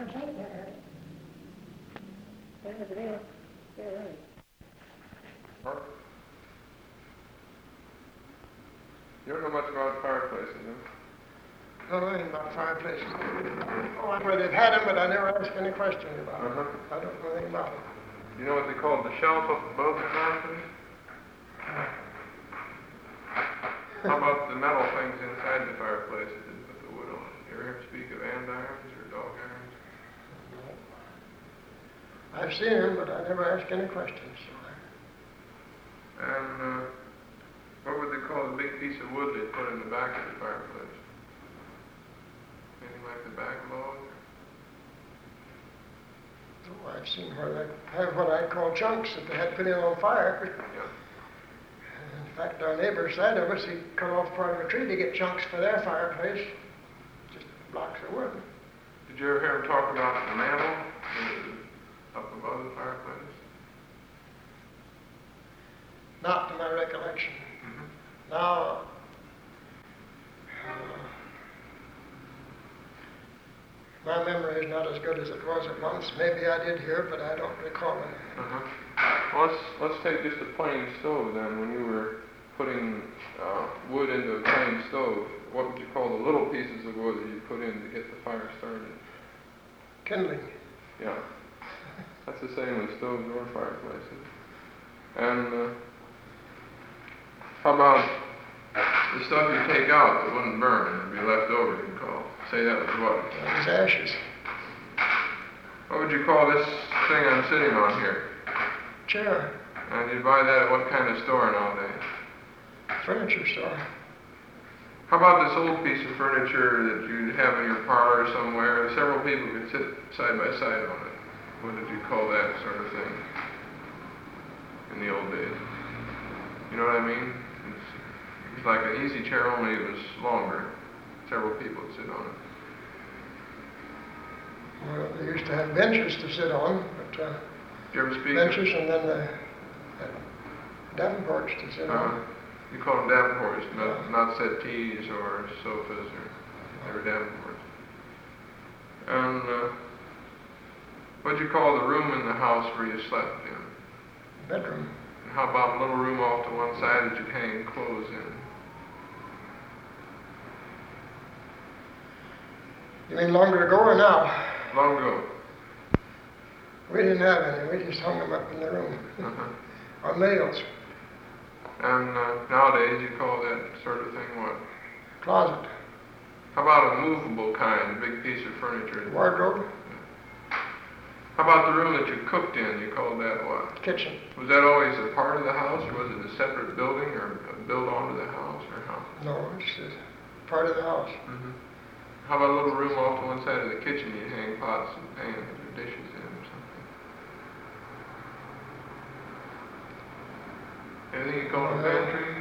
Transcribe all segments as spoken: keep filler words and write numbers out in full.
You don't know much about fireplaces, huh? I don't know anything about fireplaces. Oh, I know they've had them, but I never asked any questions about them. Uh-huh. I don't know anything about them. You know what they call the shelf up above the fireplace? How about the metal things inside the fireplace that didn't put the wood on? You ever hear speak of andirons or dog irons? I've seen them, but I never asked any questions. And uh, what would they call the big piece of wood they put in the back of the fireplace? Anything like the back log? Oh, I've seen where they have what I call chunks that they had put in on fire. Yeah. In fact, our neighbor side of us, he cut off part of a tree to get chunks for their fireplace. Just blocks of wood. Did you ever hear him talk about the mantle uh, up above the fireplace? Not to my recollection. Mm-hmm. Now, uh, my memory is not as good as it was at once. Maybe I did hear it, but I don't recall it. Uh-huh. Well, let's, let's take just a plain stove then. When you were putting uh, wood into a plain stove, what would you call the little pieces of wood that you put in to get the fire started? Kindling. Yeah. That's the same with stoves or fireplaces. And uh, how about the stuff you take out that wouldn't burn and would be left over, you call? Say that was what? That was ashes. What would you call this thing I'm sitting on here? Chair. And you buy that at what kind of store nowadays? Furniture store. How about this old piece of furniture that you'd have in your parlor somewhere? Several people could sit side by side on it. What did you call that sort of thing in the old days? You know what I mean? It's, it's like an easy chair, only it was longer. Several people would sit on it. Well, they used to have benches to sit on, but uh, Did you ever speak benches of, and then the uh, davenports to sit uh, on. you call them davenports, not, not settees or sofas, or they were davenports. And uh, what'd you call the room in the house where you slept in? Bedroom. And how about a little room off to one side that you'd hang clothes in? You mean longer ago or now? Long ago. We didn't have any. We just hung them up in the room Uh-huh. on nails. And uh, nowadays you call that sort of thing what? Closet. How about a movable kind, a big piece of furniture? Wardrobe. How about the room that you cooked in? You called that what? Kitchen. Was that always a part of the house, or was it a separate building, or built onto the house, or how? No, it's just part of the house. Mm-hmm. How about a little room off to one side of the kitchen you'd hang pots and pans or dishes in or something? Anything you call a pantry?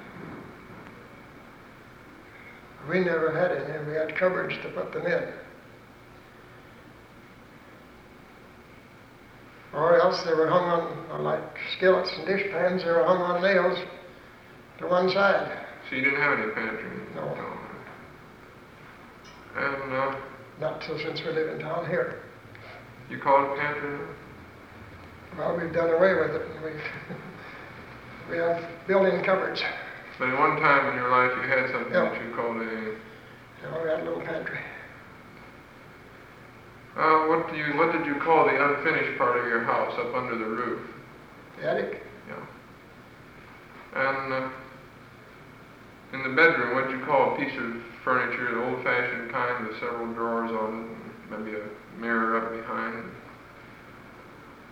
We never had any. We had cupboards to put them in. Or else they were hung on, like skillets and dishpans, they were hung on nails to one side. So you didn't have any pantry? No. No. And uh, Not till since we live in town here. you call it pantry? Well, we've done away with it. We we have built-in cupboards. But at one time in your life you had something Yeah. that you called a... You know, we had a little pantry. Uh, what do you? What did you call the unfinished part of your house up under the roof? The attic. Yeah. And uh, in the bedroom, what did you call a piece of furniture, the old-fashioned kind with several drawers on it, and maybe a mirror up behind?